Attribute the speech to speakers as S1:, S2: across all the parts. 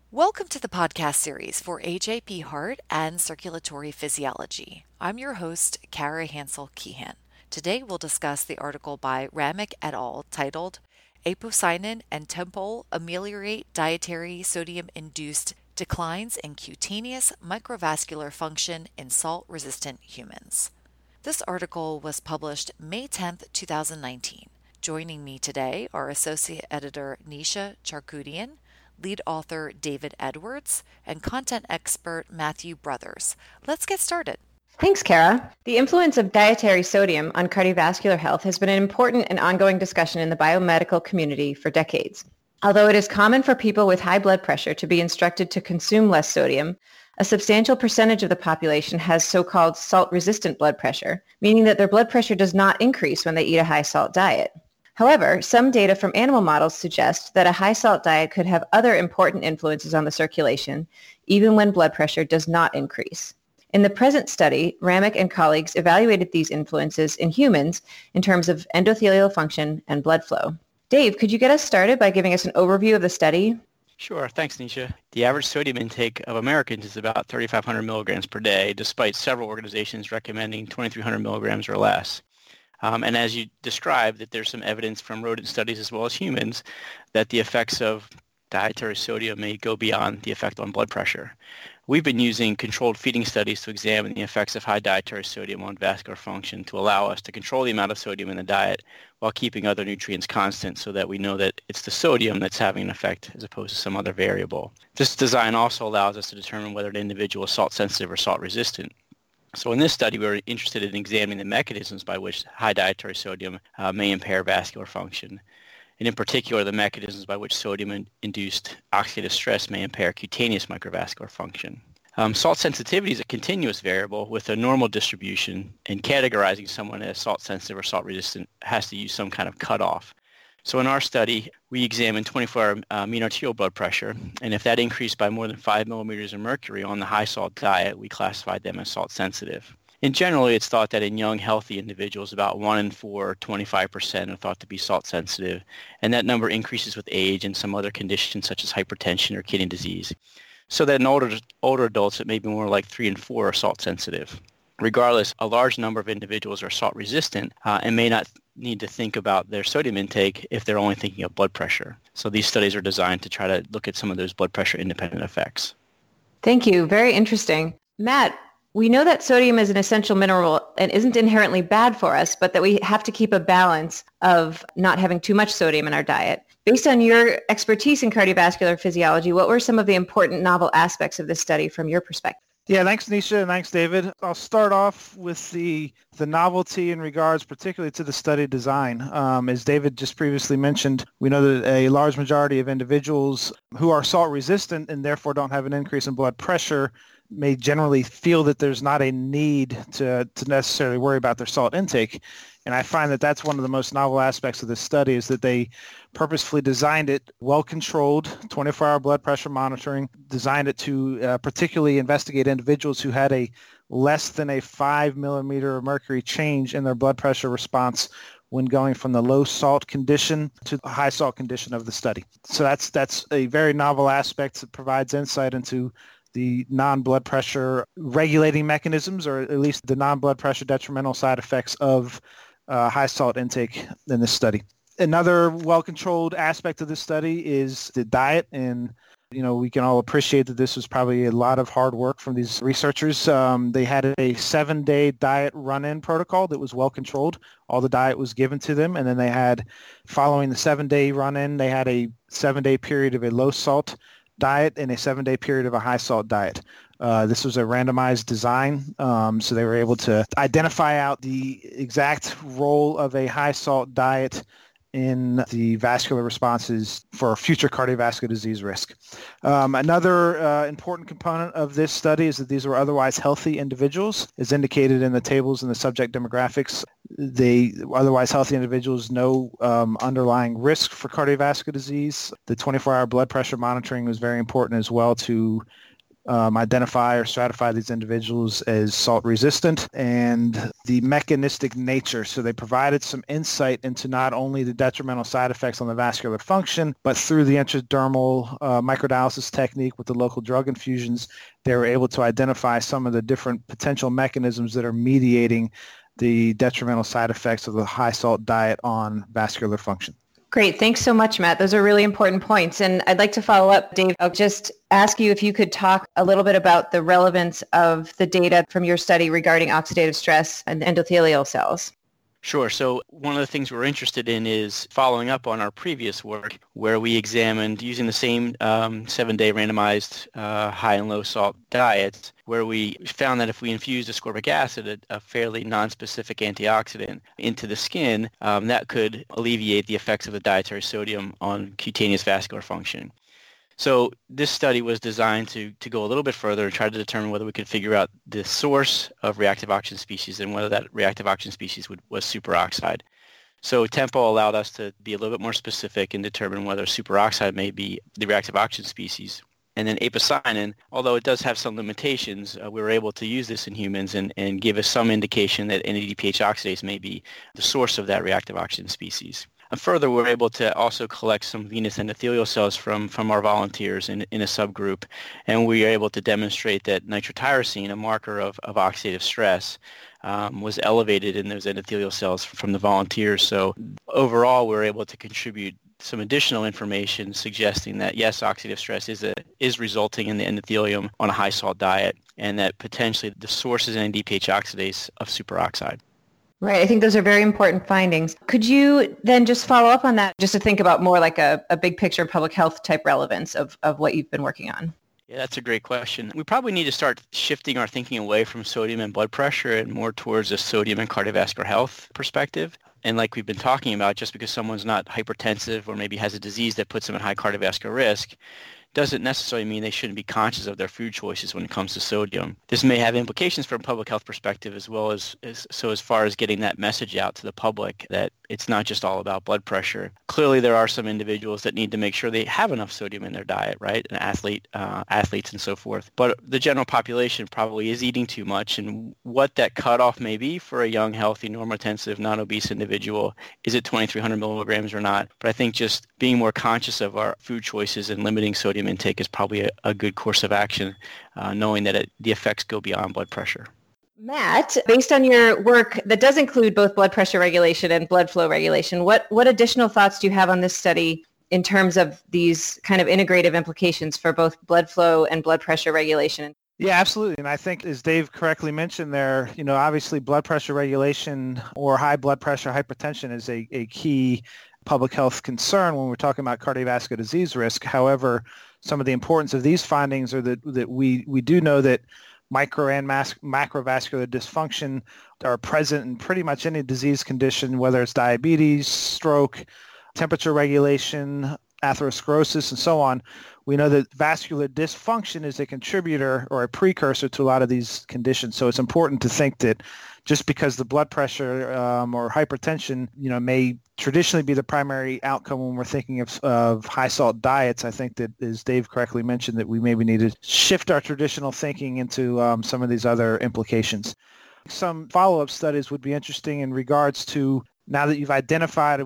S1: Welcome to the podcast series for AJP Heart and Circulatory Physiology. I'm your host, Kara Hansel Keehan. Today we'll discuss the article by Ramick et al. Titled Apocynin and Tempol Ameliorate Dietary Sodium-Induced Declines in Cutaneous Microvascular Function in Salt-Resistant Humans. This article was published May 10th, 2019. Joining me today are Associate Editor Nisha Charkoudian, lead author David Edwards, and content expert Matthew Brothers. Let's get started.
S2: Thanks, Kara. The influence of dietary sodium on cardiovascular health has been an important and ongoing discussion in the biomedical community for decades. Although it is common for people with high blood pressure to be instructed to consume less sodium, a substantial percentage of the population has so-called salt-resistant blood pressure, meaning that their blood pressure does not increase when they eat a high-salt diet. However, some data from animal models suggest that a high-salt diet could have other important influences on the circulation, even when blood pressure does not increase. In the present study, Ramick and colleagues evaluated these influences in humans in terms of endothelial function and blood flow. Dave, could you get us started by giving us an overview of the study?
S3: Sure. Thanks, Nisha. The average sodium intake of Americans is about 3,500 milligrams per day, despite several organizations recommending 2,300 milligrams or less. And as you described, that there's some evidence from rodent studies as well as humans that the effects of dietary sodium may go beyond the effect on blood pressure. We've been using controlled feeding studies to examine the effects of high dietary sodium on vascular function to allow us to control the amount of sodium in the diet while keeping other nutrients constant so that we know that it's the sodium that's having an effect as opposed to some other variable. This design also allows us to determine whether an individual is salt sensitive or salt resistant. So in this study, we were interested in examining the mechanisms by which high dietary sodium may impair vascular function, and in particular, the mechanisms by which sodium-induced oxidative stress may impair cutaneous microvascular function. Salt sensitivity is a continuous variable with a normal distribution, and categorizing someone as salt-sensitive or salt-resistant has to use some kind of cutoff. So in our study, we examined 24-hour mean arterial blood pressure, and if that increased by more than 5 millimeters of mercury on the high salt diet, we classified them as salt sensitive. In general, it's thought that in young, healthy individuals, about 1 in 4, 25% are thought to be salt sensitive, and that number increases with age and some other conditions such as hypertension or kidney disease. So that in older adults, it may be more like 3 in 4 are salt sensitive. Regardless, a large number of individuals are salt resistant and may not need to think about their sodium intake if they're only thinking of blood pressure. So these studies are designed to try to look at some of those blood pressure independent effects.
S2: Thank you. Very interesting. Matt, we know that sodium is an essential mineral and isn't inherently bad for us, but that we have to keep a balance of not having too much sodium in our diet. Based on your expertise in cardiovascular physiology, what were some of the important novel aspects of this study from your perspective?
S4: Yeah, thanks, Nisha, and thanks, David. I'll start off with the novelty in regards particularly to the study design. As David just previously mentioned, we know that a large majority of individuals who are salt resistant and therefore don't have an increase in blood pressure may generally feel that there's not a need to necessarily worry about their salt intake. And I find that that's one of the most novel aspects of this study is that they purposefully designed it well-controlled, 24-hour blood pressure monitoring, designed it to particularly investigate individuals who had a less than a 5 millimeter of mercury change in their blood pressure response when going from the low salt condition to the high salt condition of the study. So that's a very novel aspect that provides insight into the non-blood pressure regulating mechanisms, or at least the non-blood pressure detrimental side effects of high salt intake in this study. Another well-controlled aspect of this study is the diet, and we can all appreciate that this was probably a lot of hard work from these researchers. They had a 7-day diet run-in protocol that was well-controlled. All the diet was given to them, and then they had, following the 7-day run-in, they had a 7-day period of a low-salt diet and a 7-day period of a high-salt diet. This was a randomized design, so they were able to identify out the exact role of a high-salt diet in the vascular responses for future cardiovascular disease risk. Another important component of this study is that these were otherwise healthy individuals, as indicated in the tables and the subject demographics. The otherwise healthy individuals, no underlying risk for cardiovascular disease. The 24-hour blood pressure monitoring was very important as well to identify or stratify these individuals as salt resistant, and the mechanistic nature. So they provided some insight into not only the detrimental side effects on the vascular function, but through the intradermal microdialysis technique with the local drug infusions, they were able to identify some of the different potential mechanisms that are mediating the detrimental side effects of the high salt diet on vascular function.
S2: Great. Thanks so much, Matt. Those are really important points. And I'd like to follow up, Dave. I'll just ask you if you could talk a little bit about the relevance of the data from your study regarding oxidative stress and endothelial cells.
S3: Sure. So one of the things we're interested in is following up on our previous work where we examined using the same 7-day randomized high and low salt diets, where we found that if we infused ascorbic acid, a fairly nonspecific antioxidant, into the skin, that could alleviate the effects of the dietary sodium on cutaneous vascular function. So this study was designed to go a little bit further and try to determine whether we could figure out the source of reactive oxygen species and whether that reactive oxygen species was superoxide. So TEMPO allowed us to be a little bit more specific and determine whether superoxide may be the reactive oxygen species. And then apocyanin, although it does have some limitations, we were able to use this in humans and give us some indication that NADPH oxidase may be the source of that reactive oxygen species. And further, we're able to also collect some venous endothelial cells from our volunteers in a subgroup, and we are able to demonstrate that nitrotyrosine, a marker of oxidative stress, was elevated in those endothelial cells from the volunteers. So overall, we're able to contribute some additional information suggesting that, yes, oxidative stress is resulting in the endothelium on a high salt diet, and that potentially the source is NADPH oxidase of superoxide.
S2: Right. I think those are very important findings. Could you then just follow up on that, just to think about more like a big picture public health type relevance of what you've been working on?
S3: Yeah, that's a great question. We probably need to start shifting our thinking away from sodium and blood pressure and more towards a sodium and cardiovascular health perspective. And like we've been talking about, just because someone's not hypertensive or maybe has a disease that puts them at high cardiovascular risk doesn't necessarily mean they shouldn't be conscious of their food choices when it comes to sodium. This may have implications from a public health perspective as well as far as getting that message out to the public that it's not just all about blood pressure. Clearly, there are some individuals that need to make sure they have enough sodium in their diet, right? An athletes and so forth. But the general population probably is eating too much, and what that cutoff may be for a young, healthy, normotensive, non-obese individual, is it 2,300 milligrams or not? But I think just being more conscious of our food choices and limiting sodium intake is probably a good course of action, knowing that the effects go beyond blood pressure.
S2: Matt, based on your work that does include both blood pressure regulation and blood flow regulation, what additional thoughts do you have on this study in terms of these kind of integrative implications for both blood flow and blood pressure regulation?
S4: Yeah, absolutely. And I think, as Dave correctly mentioned there, obviously blood pressure regulation or high blood pressure hypertension is a key public health concern when we're talking about cardiovascular disease risk. However, some of the importance of these findings are that we do know that micro and macrovascular dysfunction are present in pretty much any disease condition, whether it's diabetes, stroke, temperature regulation, atherosclerosis, and so on. We know that vascular dysfunction is a contributor or a precursor to a lot of these conditions. So it's important to think that just because the blood pressure or hypertension, may traditionally be the primary outcome when we're thinking of high salt diets, I think that, as Dave correctly mentioned, that we maybe need to shift our traditional thinking into some of these other implications. Some follow-up studies would be interesting in regards to, now that we've identified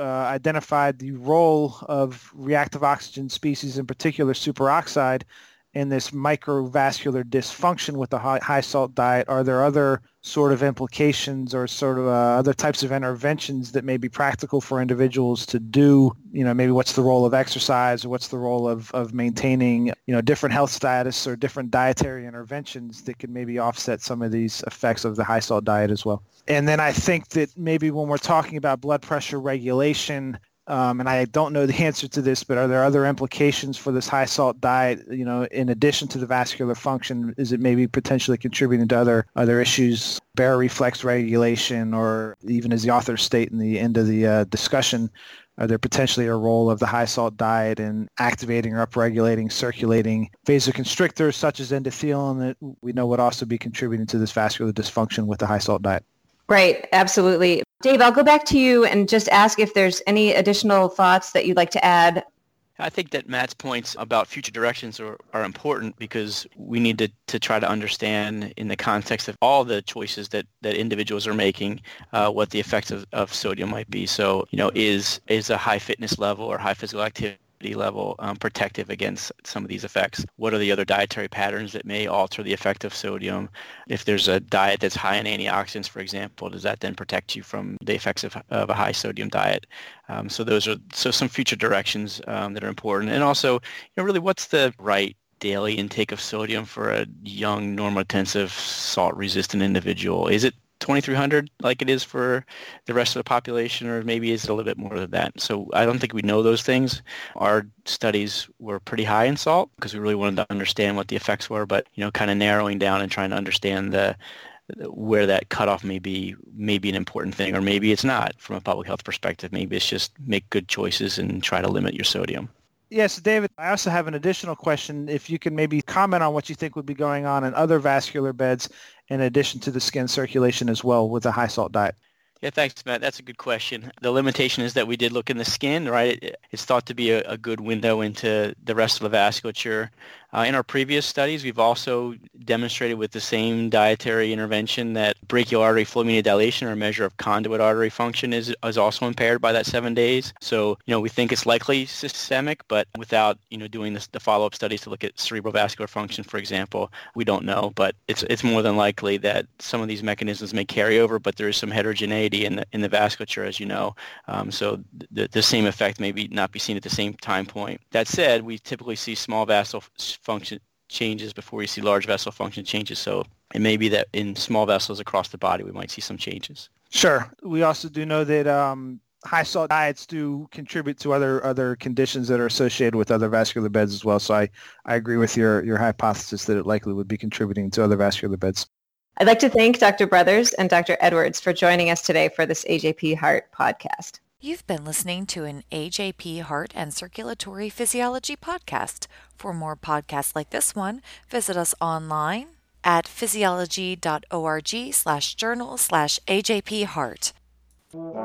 S4: the role of reactive oxygen species, in particular superoxide, in this microvascular dysfunction with the high salt diet. Are there other sort of implications or sort of other types of interventions that may be practical for individuals to do? Maybe what's the role of exercise, or what's the role of maintaining, different health status or different dietary interventions that could maybe offset some of these effects of the high salt diet as well. And then I think that maybe when we're talking about blood pressure regulation, and I don't know the answer to this, but are there other implications for this high salt diet, in addition to the vascular function? Is it maybe potentially contributing to other issues, baroreflex regulation, or even, as the authors state in the end of the discussion, are there potentially a role of the high salt diet in activating or upregulating circulating vasoconstrictors such as endothelin that we know would also be contributing to this vascular dysfunction with the high salt diet?
S2: Right, absolutely. Dave, I'll go back to you and just ask if there's any additional thoughts that you'd like to add.
S3: I think that Matt's points about future directions are important because we need to try to understand in the context of all the choices that individuals are making what the effects of sodium might be. So, is a high fitness level or high physical activity level protective against some of these effects? What are the other dietary patterns that may alter the effect of sodium? If there's a diet that's high in antioxidants, for example, does that then protect you from the effects of a high sodium diet? So those are some future directions that are important. And also, really what's the right daily intake of sodium for a young normotensive salt-resistant individual? Is it 2,300 like it is for the rest of the population, or maybe is it a little bit more than that? So I don't think we know those things. Our studies were pretty high in salt because we really wanted to understand what the effects were, but kind of narrowing down and trying to understand where that cutoff may be an important thing, or maybe it's not from a public health perspective. Maybe it's just make good choices and try to limit your sodium.
S4: Yes, David, I also have an additional question. If you can maybe comment on what you think would be going on in other vascular beds in addition to the skin circulation as well with a high salt diet.
S3: Yeah, thanks, Matt. That's a good question. The limitation is that we did look in the skin, right? It's thought to be a good window into the rest of the vasculature. In our previous studies, we've also demonstrated with the same dietary intervention that brachial artery flow media dilation, or a measure of conduit artery function, is also impaired by that 7 days. So, we think it's likely systemic, but without, doing the follow-up studies to look at cerebral vascular function, for example, we don't know. But it's more than likely that some of these mechanisms may carry over, but there is some heterogeneity in the vasculature, as you know. So the same effect may not be seen at the same time point. That said, we typically see small vessel function changes before you see large vessel function changes. So it may be that in small vessels across the body, we might see some changes.
S4: Sure. We also do know that high salt diets do contribute to other conditions that are associated with other vascular beds as well. So I agree with your hypothesis that it likely would be contributing to other vascular beds.
S2: I'd like to thank Dr. Brothers and Dr. Edwards for joining us today for this AJP Heart podcast.
S1: You've been listening to an AJP Heart and Circulatory Physiology podcast. For more podcasts like this one, visit us online at physiology.org/journal/AJP Heart.